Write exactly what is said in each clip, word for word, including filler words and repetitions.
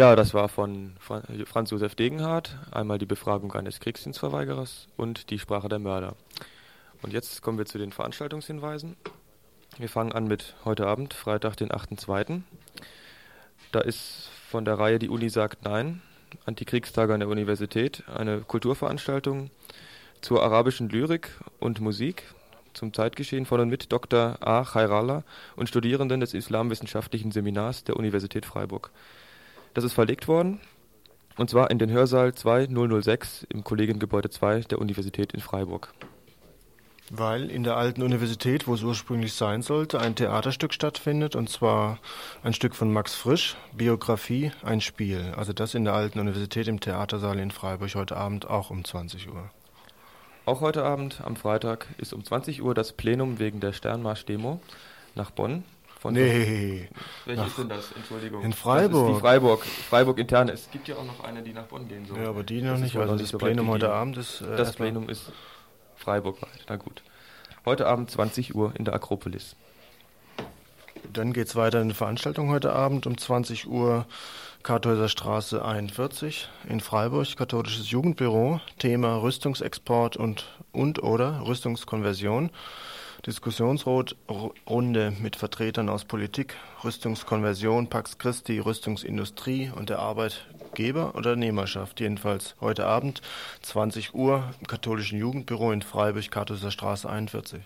Ja, das war von Fra- Franz Josef Degenhardt, einmal die Befragung eines Kriegsdienstverweigerers und die Sprache der Mörder. Und jetzt kommen wir zu den Veranstaltungshinweisen. Wir fangen an mit heute Abend, Freitag, den achten zweiten Da ist von der Reihe Die Uni sagt Nein, Antikriegstage an der Universität, eine Kulturveranstaltung zur arabischen Lyrik und Musik, zum Zeitgeschehen von und mit Doktor A. Khairallah und Studierenden des Islamwissenschaftlichen Seminars der Universität Freiburg. Das ist verlegt worden, und zwar in den Hörsaal zweitausendsechs im Kollegiengebäude zwei der Universität in Freiburg. Weil in der alten Universität, wo es ursprünglich sein sollte, ein Theaterstück stattfindet, und zwar ein Stück von Max Frisch, Biografie, ein Spiel. Also das in der alten Universität im Theatersaal in Freiburg heute Abend auch um zwanzig Uhr. Auch heute Abend, am Freitag, ist um zwanzig Uhr das Plenum wegen der Sternmarsch-Demo nach Bonn. Von Nee. Welche ist denn das? Entschuldigung. In Freiburg. Das ist die Freiburg, Freiburg interne. Es gibt ja auch noch eine, die nach Bonn gehen soll. Ja, aber die noch Das ist nicht, wohl also noch das nicht so weit Plenum heute gediehen. Abend ist... Äh, Das erstmal- Plenum ist Freiburg weit. Na gut. Heute Abend zwanzig Uhr in der Akropolis. Dann geht es weiter in der Veranstaltung heute Abend um zwanzig Uhr, Karthäuser Straße einundvierzig in Freiburg, katholisches Jugendbüro, Thema Rüstungsexport und, und oder Rüstungskonversion. Diskussionsrunde mit Vertretern aus Politik, Rüstungskonversion, Pax Christi, Rüstungsindustrie und der Arbeitgeber- oder Nehmerschaft. Jedenfalls heute Abend, zwanzig Uhr, im katholischen Jugendbüro in Freiburg, Karthäuser Straße einundvierzig.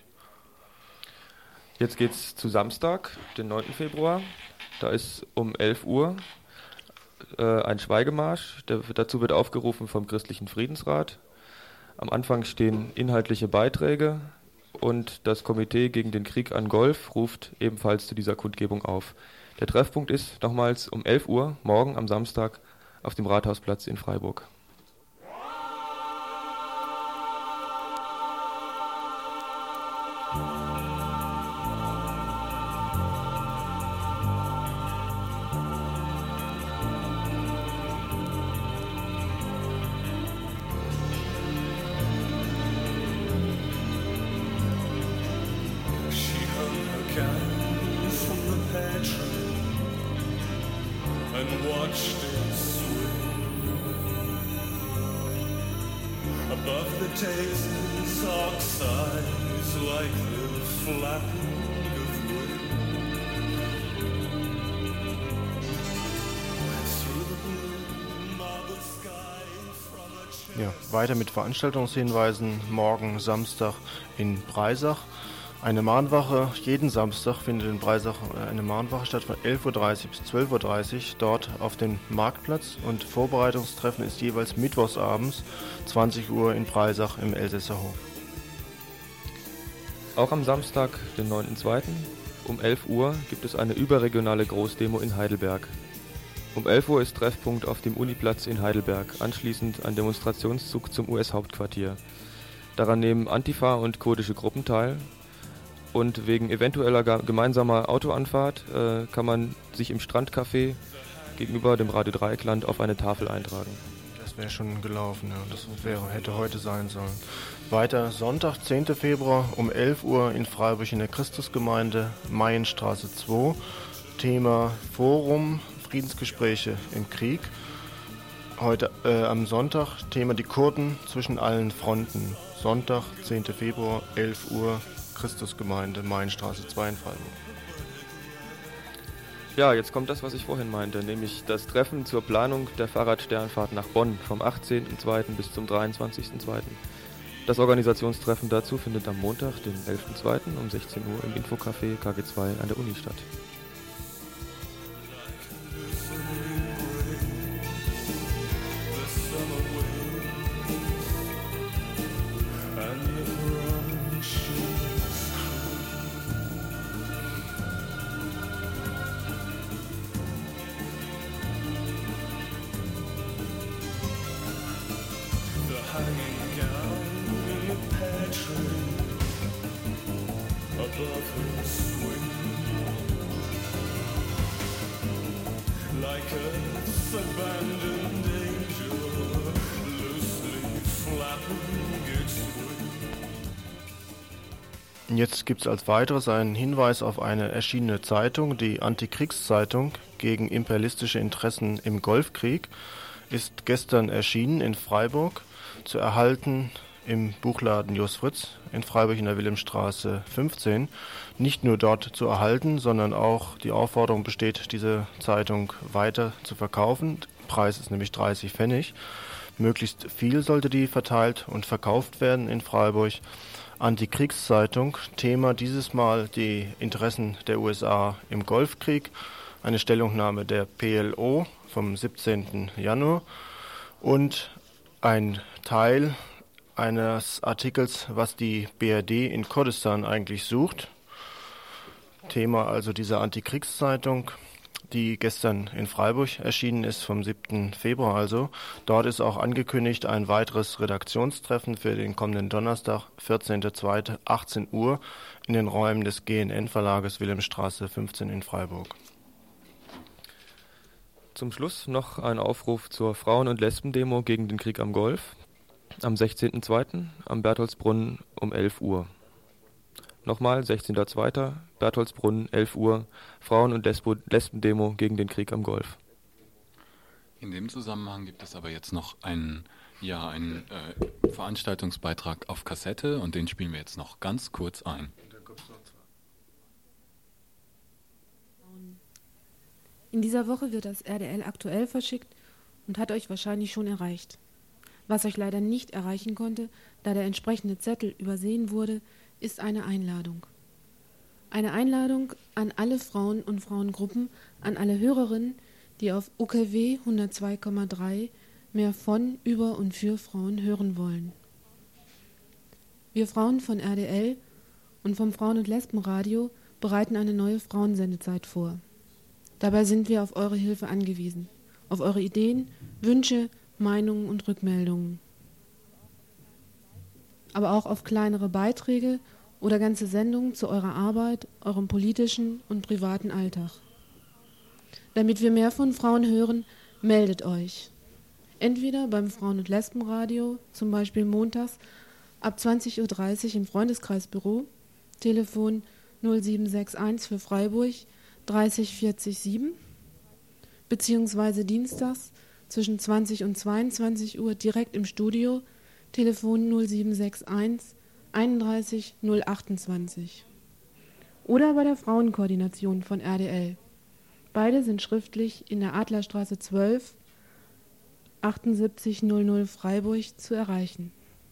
Jetzt geht's zu Samstag, den neunten Februar. Da ist um elf Uhr äh, ein Schweigemarsch. Der, dazu wird aufgerufen vom Christlichen Friedensrat. Am Anfang stehen inhaltliche Beiträge und das Komitee gegen den Krieg an Golf ruft ebenfalls zu dieser Kundgebung auf. Der Treffpunkt ist nochmals um elf Uhr morgen am Samstag auf dem Rathausplatz in Freiburg. She hung her gown from the pantry and watched it swing above the daisies, oxides like the flapping of wind through the blue marble sky from a Ja, weiter mit Veranstaltungshinweisen. Morgen Samstag in Breisach. Eine Mahnwache, jeden Samstag findet in Breisach eine Mahnwache statt von elf Uhr dreißig bis zwölf Uhr dreißig dort auf dem Marktplatz, und Vorbereitungstreffen ist jeweils mittwochsabends zwanzig Uhr in Breisach im Elsässer Hof. Auch am Samstag, den neunten zweiten um elf Uhr gibt es eine überregionale Großdemo in Heidelberg. Um elf Uhr ist Treffpunkt auf dem Uniplatz in Heidelberg, anschließend ein Demonstrationszug zum U S-Hauptquartier. Daran nehmen Antifa und kurdische Gruppen teil. Und wegen eventueller ga- gemeinsamer Autoanfahrt äh, kann man sich im Strandcafé gegenüber dem Radio Dreieckland auf eine Tafel eintragen. Das wäre schon gelaufen, ja. Das wäre, hätte heute sein sollen. Weiter Sonntag, zehnten Februar um elf Uhr in Freiburg in der Christusgemeinde, Maienstraße zwei. Thema Forum, Friedensgespräche im Krieg. Heute äh, am Sonntag, Thema die Kurden zwischen allen Fronten. Sonntag, zehnten Februar, elf Uhr, Christusgemeinde, Mainstraße zwei in Freiburg. Ja, jetzt kommt das, was ich vorhin meinte, nämlich das Treffen zur Planung der Fahrradsternfahrt nach Bonn vom achtzehnten zweiten bis zum dreiundzwanzigsten zweiten Das Organisationstreffen dazu findet am Montag, den elften zweiten um sechzehn Uhr im Infocafé K G zwei an der Uni statt. Jetzt gibt es als weiteres einen Hinweis auf eine erschienene Zeitung, die Antikriegszeitung, gegen imperialistische Interessen im Golfkrieg, ist gestern erschienen in Freiburg, zu erhalten im Buchladen Jos Fritz in Freiburg in der Wilhelmstraße fünfzehn. Nicht nur dort zu erhalten, sondern auch die Aufforderung besteht, diese Zeitung weiter zu verkaufen. Preis ist nämlich dreißig Pfennig. Möglichst viel sollte die verteilt und verkauft werden in Freiburg. Antikriegszeitung, Thema dieses Mal die Interessen der U S A im Golfkrieg, eine Stellungnahme der P L O vom siebzehnten Januar und ein Teil eines Artikels, was die B R D in Kurdistan eigentlich sucht. Thema also dieser Antikriegszeitung, die gestern in Freiburg erschienen ist, vom siebten Februar also. Dort ist auch angekündigt ein weiteres Redaktionstreffen für den kommenden Donnerstag, vierzehnten zweiten achtzehn Uhr, in den Räumen des G N N-Verlages Wilhelmstraße fünfzehn in Freiburg. Zum Schluss noch ein Aufruf zur Frauen- und Lesben-Demo gegen den Krieg am Golf. Am sechzehnten zweiten am Bertholdsbrunnen um elf Uhr. Nochmal, sechzehnten zweiten Bertholdsbrunnen, elf Uhr, Frauen- und Lesbo- Lesben-Demo gegen den Krieg am Golf. In dem Zusammenhang gibt es aber jetzt noch einen, ja, einen äh, Veranstaltungsbeitrag auf Kassette und den spielen wir jetzt noch ganz kurz ein. In dieser Woche wird das R D L aktuell verschickt und hat euch wahrscheinlich schon erreicht. Was euch leider nicht erreichen konnte, da der entsprechende Zettel übersehen wurde, ist eine Einladung. Eine Einladung an alle Frauen und Frauengruppen, an alle Hörerinnen, die auf U K W hundertzwei Komma drei mehr von, über und für Frauen hören wollen. Wir Frauen von R D L und vom Frauen- und Lesbenradio bereiten eine neue Frauensendezeit vor. Dabei sind wir auf eure Hilfe angewiesen, auf eure Ideen, Wünsche, Meinungen und Rückmeldungen. Aber auch auf kleinere Beiträge oder ganze Sendungen zu eurer Arbeit, eurem politischen und privaten Alltag. Damit wir mehr von Frauen hören, meldet euch. Entweder beim Frauen- und Lesbenradio, zum Beispiel montags ab zwanzig Uhr dreißig im Freundeskreisbüro, Telefon null sieben sechs eins für Freiburg dreißig vierzig sieben, beziehungsweise dienstags zwischen zwanzig und zweiundzwanzig Uhr direkt im Studio, Telefon null sieben sechs eins einunddreißig null achtundzwanzig. Oder bei der Frauenkoordination von R D L. Beide sind schriftlich in der Adlerstraße zwölf, achtundsiebzig null null Freiburg zu erreichen.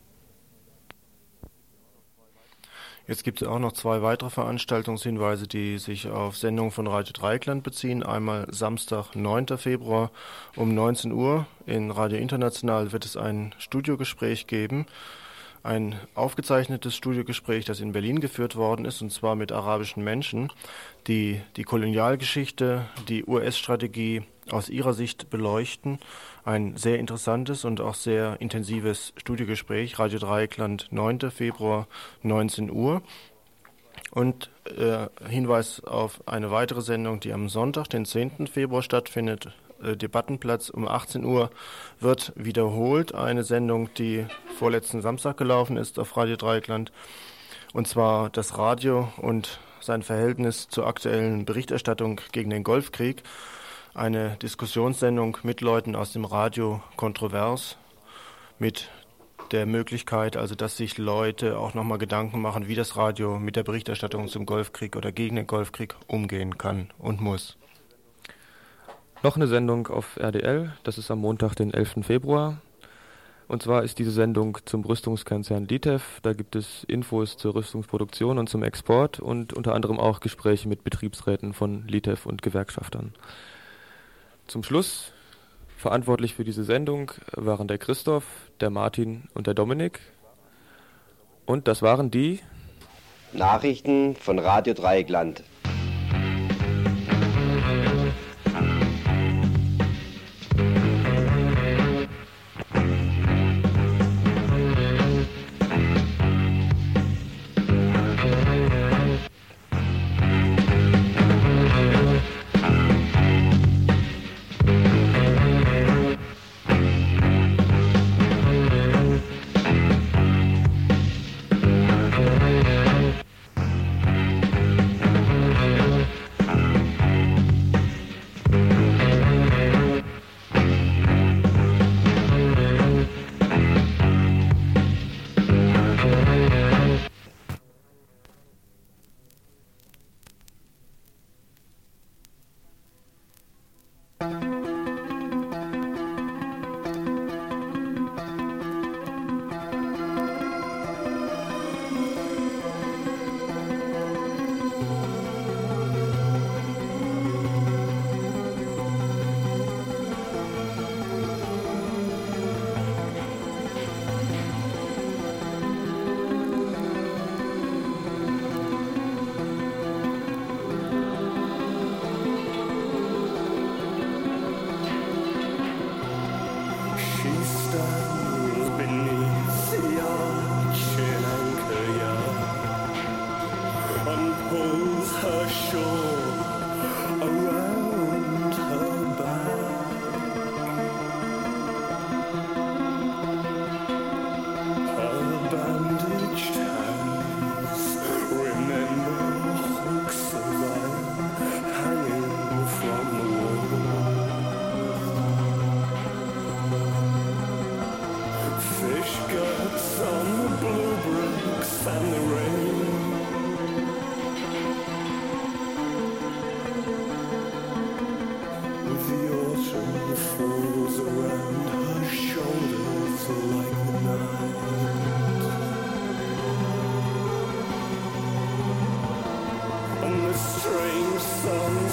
Jetzt gibt es auch noch zwei weitere Veranstaltungshinweise, die sich auf Sendungen von Radio Dreieckland beziehen. Einmal Samstag, neunten Februar um neunzehn Uhr in Radio International wird es ein Studiogespräch geben. Ein aufgezeichnetes Studiogespräch, das in Berlin geführt worden ist, und zwar mit arabischen Menschen, die die Kolonialgeschichte, die U S-Strategie aus ihrer Sicht beleuchten. Ein sehr interessantes und auch sehr intensives Studiogespräch. Radio Dreieckland, neunten Februar, neunzehn Uhr. Und äh, Hinweis auf eine weitere Sendung, die am Sonntag, den zehnten Februar stattfindet. Äh, Debattenplatz um achtzehn Uhr wird wiederholt. Eine Sendung, die vorletzten Samstag gelaufen ist auf Radio Dreieckland. Und zwar das Radio und sein Verhältnis zur aktuellen Berichterstattung gegen den Golfkrieg. Eine Diskussionssendung mit Leuten aus dem Radio kontrovers, mit der Möglichkeit, also dass sich Leute auch nochmal Gedanken machen, wie das Radio mit der Berichterstattung zum Golfkrieg oder gegen den Golfkrieg umgehen kann und muss. Noch eine Sendung auf R D L, das ist am Montag, den elften Februar. Und zwar ist diese Sendung zum Rüstungskonzern Litev. Da gibt es Infos zur Rüstungsproduktion und zum Export und unter anderem auch Gespräche mit Betriebsräten von Litev und Gewerkschaftern. Zum Schluss, verantwortlich für diese Sendung waren der Christoph, der Martin und der Dominik. Und das waren die Nachrichten von Radio Dreieckland.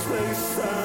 they say.